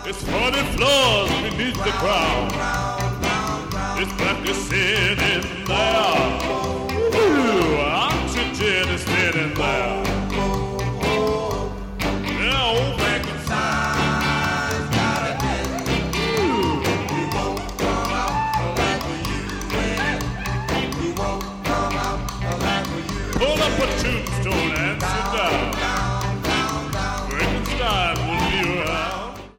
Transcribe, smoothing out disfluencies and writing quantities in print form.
It's 40 floors beneath the ground. It's black is sitting there. Ooh, oxygen is sitting there. Yeah, old man inside got a hit. Ooh. We won't come out alive for you. We won't come out alive for you. Pull up a tombstone and sit down.